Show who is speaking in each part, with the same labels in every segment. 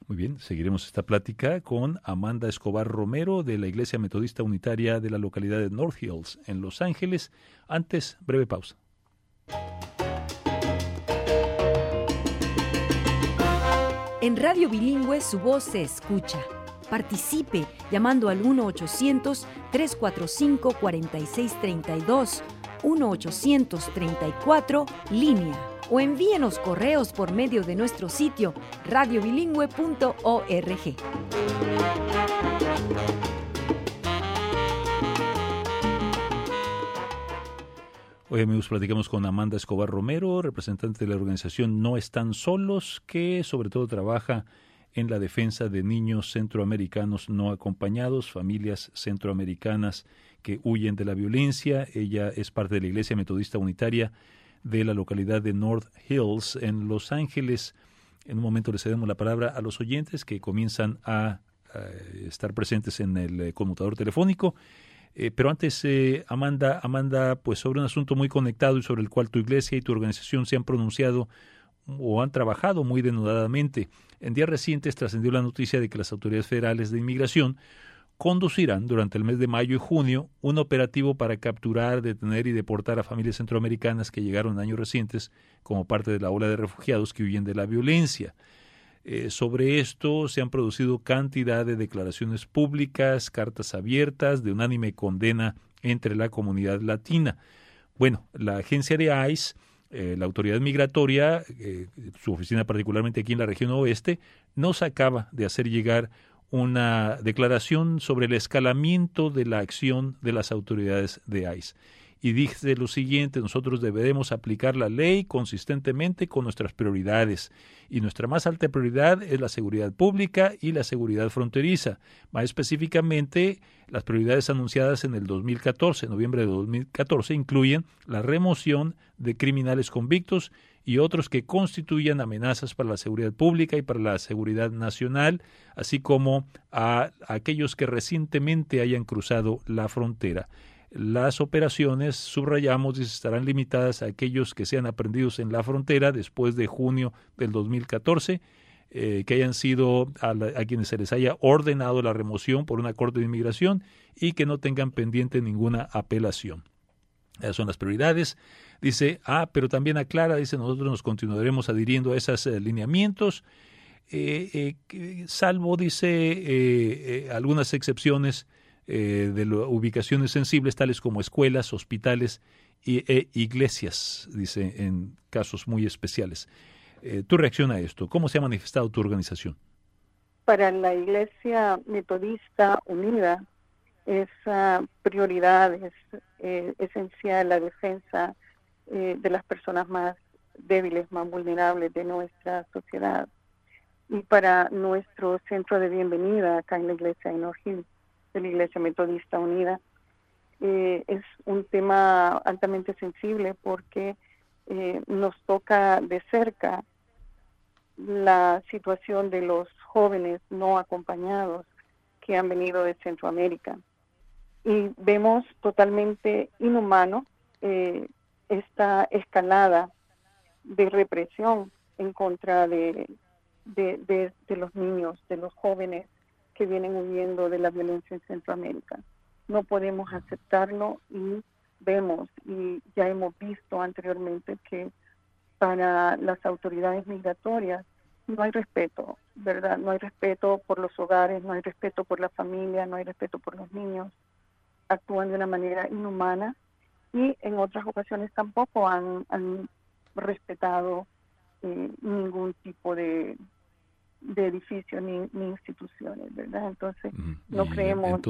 Speaker 1: Muy bien, seguiremos esta plática con Amanda Escobar Romero de la Iglesia Metodista Unitaria de la localidad de North Hills, en Los Ángeles. Antes, breve pausa.
Speaker 2: En Radio Bilingüe su voz se escucha. Participe llamando al 1-800-345-4632, 1-800-34, línea, o envíenos correos por medio de nuestro sitio radiobilingüe.org.
Speaker 1: Hoy, amigos, platicamos con Amanda Escobar Romero, representante de la organización No Están Solos, que sobre todo trabaja en la defensa de niños centroamericanos no acompañados, familias centroamericanas que huyen de la violencia. Ella es parte de la Iglesia Metodista Unitaria de la localidad de North Hills, en Los Ángeles. En un momento les cedemos la palabra a los oyentes que comienzan a estar presentes en el conmutador telefónico. Pero antes, Amanda, pues sobre un asunto muy conectado y sobre el cual tu iglesia y tu organización se han pronunciado o han trabajado muy denodadamente. En días recientes trascendió la noticia de que las autoridades federales de inmigración conducirán durante el mes de mayo y junio un operativo para capturar, detener y deportar a familias centroamericanas que llegaron en años recientes como parte de la ola de refugiados que huyen de la violencia. Sobre esto se han producido cantidad de declaraciones públicas, cartas abiertas, de unánime condena entre la comunidad latina. Bueno, la agencia de ICE, la autoridad migratoria, su oficina particularmente aquí en la región oeste, nos acaba de hacer llegar una declaración sobre el escalamiento de la acción de las autoridades de ICE. Y dice lo siguiente: nosotros deberemos aplicar la ley consistentemente con nuestras prioridades. Y nuestra más alta prioridad es la seguridad pública y la seguridad fronteriza. Más específicamente, las prioridades anunciadas en el 2014, noviembre de 2014, incluyen la remoción de criminales convictos y otros que constituyan amenazas para la seguridad pública y para la seguridad nacional, así como a aquellos que recientemente hayan cruzado la frontera. Las operaciones, subrayamos, estarán limitadas a aquellos que sean aprendidos en la frontera después de junio del 2014, que hayan sido a quienes se les haya ordenado la remoción por una corte de inmigración y que no tengan pendiente ninguna apelación. Esas son las prioridades. Dice, pero también aclara, dice, nosotros nos continuaremos adhiriendo a esos lineamientos, salvo, dice, algunas excepciones de ubicaciones sensibles, tales como escuelas, hospitales e iglesias, dice, en casos muy especiales. ¿Tu reacción a esto? ¿Cómo se ha manifestado tu organización?
Speaker 3: Para la Iglesia Metodista Unida es prioridad, es esencial la defensa de las personas más débiles, más vulnerables de nuestra sociedad. Y para nuestro centro de bienvenida acá en la iglesia de North Hills, de la Iglesia Metodista Unida, es un tema altamente sensible porque nos toca de cerca la situación de los jóvenes no acompañados que han venido de Centroamérica. Y vemos totalmente inhumano esta escalada de represión en contra de los niños, de los jóvenes que vienen huyendo de la violencia en Centroamérica. No podemos aceptarlo y vemos y ya hemos visto anteriormente que para las autoridades migratorias no hay respeto, ¿verdad? No hay respeto por los hogares, no hay respeto por la familia, no hay respeto por los niños. Actúan de una manera inhumana y en otras ocasiones tampoco han respetado ningún tipo de edificios ni instituciones, ¿verdad? Entonces, no creemos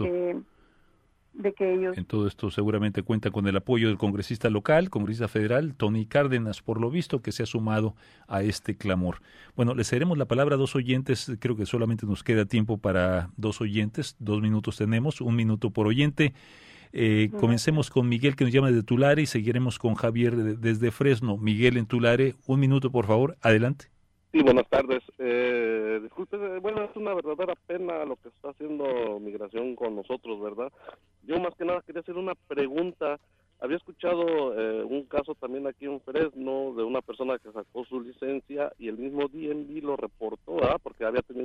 Speaker 3: de que ellos...
Speaker 1: En todo esto seguramente cuenta con el apoyo del congresista local, congresista federal, Tony Cárdenas, por lo visto, que se ha sumado a este clamor. Bueno, le cederemos la palabra a dos oyentes. Creo que solamente nos queda tiempo para dos oyentes. 2 minutos tenemos, 1 minuto por oyente. Comencemos con Miguel, que nos llama desde Tulare, y seguiremos con Javier desde Fresno. Miguel en Tulare, 1 minuto, por favor. Adelante.
Speaker 4: Sí, buenas tardes. Disculpe, bueno, es una verdadera pena lo que está haciendo Migración con nosotros, ¿verdad? Yo más que nada quería hacer una pregunta. Había escuchado un caso también aquí en Fresno de una persona que sacó su licencia y el mismo DMV lo reportó, ¿verdad? Porque había tenido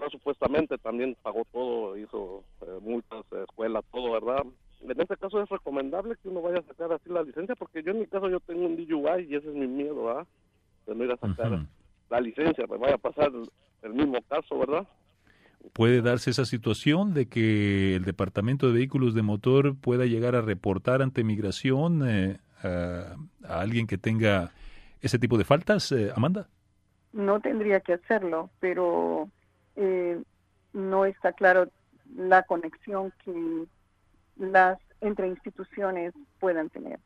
Speaker 4: ¿verdad? Supuestamente también pagó todo, hizo multas, escuela, todo, ¿verdad? En este caso es recomendable que uno vaya a sacar así la licencia, porque yo en mi caso yo tengo un DUI y ese es mi miedo, ¿verdad? De no ir a sacar la licencia, me vaya a pasar el mismo caso, ¿verdad?
Speaker 1: ¿Puede darse esa situación de que el Departamento de Vehículos de Motor pueda llegar a reportar ante Migración a alguien que tenga ese tipo de faltas, Amanda?
Speaker 3: No tendría que hacerlo, pero no está claro la conexión que las entre instituciones puedan tener.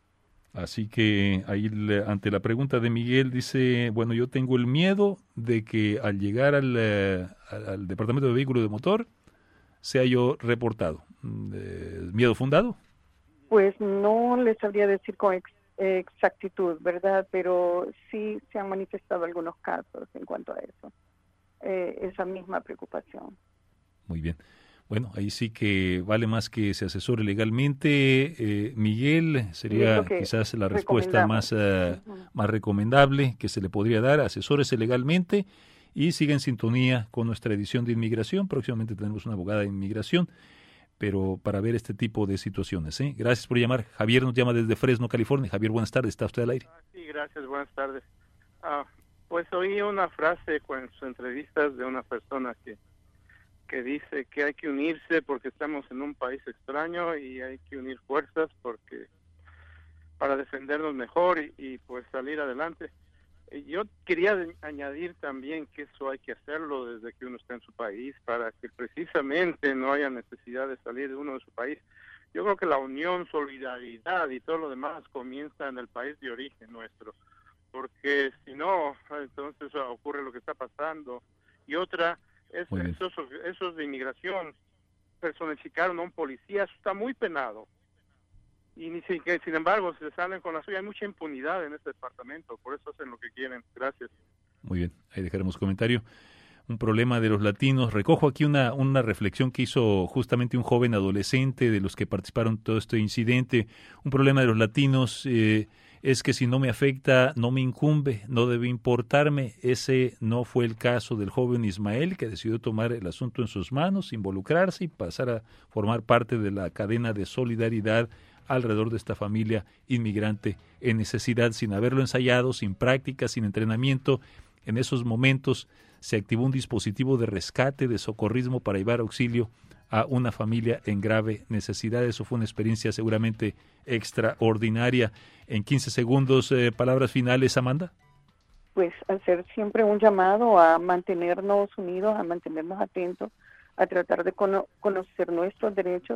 Speaker 1: Así que ahí ante la pregunta de Miguel dice, bueno, yo tengo el miedo de que al llegar al Departamento de Vehículos de Motor sea yo reportado. ¿Miedo fundado?
Speaker 3: Pues no les sabría decir con exactitud, ¿verdad? Pero sí se han manifestado algunos casos en cuanto a eso. Esa misma preocupación.
Speaker 1: Muy bien. Bueno, ahí sí que vale más que se asesore legalmente. Miguel, sería quizás la respuesta más recomendable que se le podría dar. Asesórese legalmente y siga en sintonía con nuestra edición de Inmigración. Próximamente tenemos una abogada de inmigración, pero para ver este tipo de situaciones. Gracias por llamar. Javier nos llama desde Fresno, California. Javier, buenas tardes. ¿Está usted al aire?
Speaker 5: Sí, gracias. Buenas tardes. Pues oí una frase en sus entrevistas de una persona que dice que hay que unirse porque estamos en un país extraño y hay que unir fuerzas porque para defendernos mejor y pues salir adelante. Yo quería añadir también que eso hay que hacerlo desde que uno está en su país para que precisamente no haya necesidad de salir de uno de su país. Yo creo que la unión, solidaridad y todo lo demás comienza en el país de origen nuestro, porque si no, entonces ocurre lo que está pasando. Y otra, esos de inmigración personificaron a un policía, eso está muy penado. Y sin embargo, se salen con la suya. Hay mucha impunidad en este departamento, por eso hacen lo que quieren. Gracias.
Speaker 1: Muy bien, ahí dejaremos comentario. Un problema de los latinos. Recojo aquí una reflexión que hizo justamente un joven adolescente de los que participaron en todo este incidente. Un problema de los latinos es que si no me afecta, no me incumbe, no debe importarme. Ese no fue el caso del joven Ismael, que decidió tomar el asunto en sus manos, involucrarse y pasar a formar parte de la cadena de solidaridad alrededor de esta familia inmigrante en necesidad, sin haberlo ensayado, sin práctica, sin entrenamiento. En esos momentos se activó un dispositivo de rescate, de socorrismo para llevar auxilio a una familia en grave necesidad. Eso fue una experiencia seguramente extraordinaria. En 15 segundos, palabras finales, Amanda.
Speaker 3: Pues hacer siempre un llamado a mantenernos unidos, a mantenernos atentos, a tratar de conocer nuestros derechos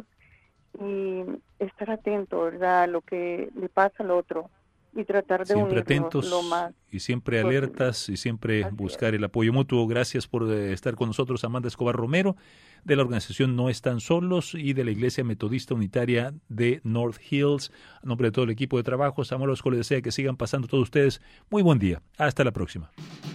Speaker 3: y estar atento, ¿verdad?, a lo que le pasa al otro y tratar de
Speaker 1: siempre
Speaker 3: unirnos
Speaker 1: atentos
Speaker 3: lo más
Speaker 1: y siempre
Speaker 3: posible.
Speaker 1: Alertas y siempre buscar el apoyo mutuo. Gracias por estar con nosotros, Amanda Escobar Romero, de la organización No Están Solos y de la Iglesia Metodista Unitaria de North Hills. A nombre de todo el equipo de trabajo, Samuel Orozco les desea que sigan pasando todos ustedes muy buen día. Hasta la próxima.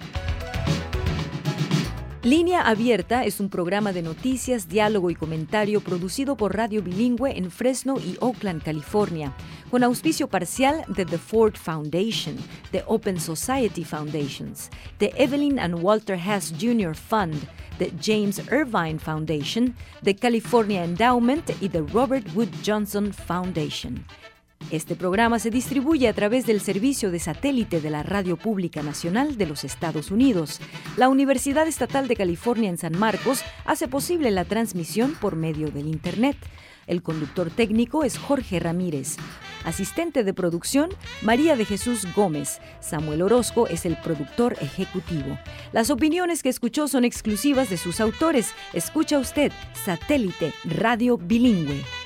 Speaker 2: Línea Abierta es un programa de noticias, diálogo y comentario producido por Radio Bilingüe en Fresno y Oakland, California, con auspicio parcial de The Ford Foundation, The Open Society Foundations, The Evelyn and Walter Hess Jr. Fund, The James Irvine Foundation, The California Endowment y The Robert Wood Johnson Foundation. Este programa se distribuye a través del servicio de satélite de la Radio Pública Nacional de los Estados Unidos. La Universidad Estatal de California en San Marcos hace posible la transmisión por medio del Internet. El conductor técnico es Jorge Ramírez. Asistente de producción, María de Jesús Gómez. Samuel Orozco es el productor ejecutivo. Las opiniones que escuchó son exclusivas de sus autores. Escucha usted Satélite Radio Bilingüe.